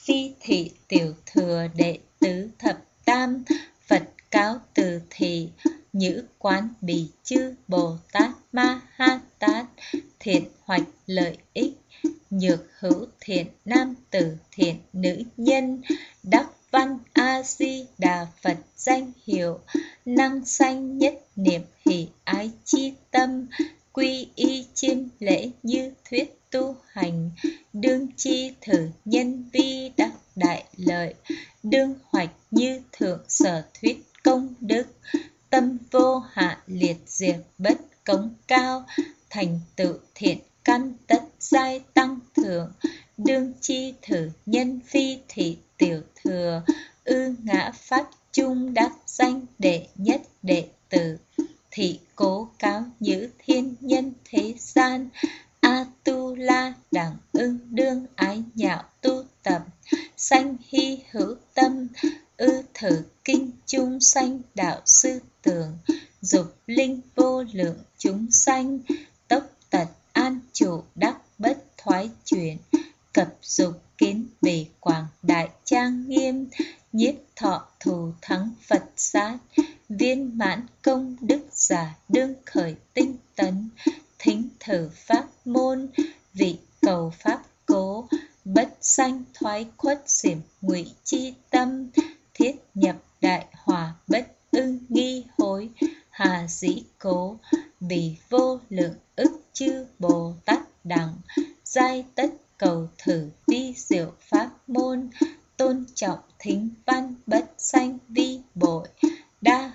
phi thị tiểu thừa đệ tứ thập tam. Phật cáo từ thị, nhữ quán bì chư Bồ Tát Ma Ha Tát. Thiện hoạch lợi ích, nhược hữu thiện nam tử thiện nữ nhân. Đắc văn A Di Đà Phật danh hiệu, năng sanh nhất niệm hỷ ái chi tâm. Quy y chiêm lễ như thuyết tu hành, đương chi thử nhân vi đắc đại lợi. Đương hoạch như thượng sở thuyết công đức, tâm vô hạn liệt diệt bất cống cao. Thành tựu thiện căn tất giai tăng thượng, đương chi thử nhân phi thị tiểu thừa. Ngã pháp chung đắc danh đệ nhất đệ tử, thị cố cáo nhữ thiên nhân thế gian. A tu la đẳng đương ái nhạo tu tập, sanh hy hữu tâm. Thử kinh chung sanh đạo sư tưởng, dục linh vô lượng chúng sanh. Tốc tật an trụ đắc bất thoái chuyển, cập dục kiến bỉ quảng đại trang nghiêm. Nhiếp thọ thù thắng Phật sát, viên mãn công đức giả đương khởi tinh tấn. Thính thử pháp môn, vị cầu pháp cố, bất sanh thoái khuất xiểm ngụy chi tâm. Thiết nhập đại hòa bất nghi hối, hà dĩ cố, bỉ vô lượng ức chư Bồ Tát đẳng. Giai tất cầu thử vi diệu pháp môn, tôn trọng thính văn bất sanh vi bội. Đa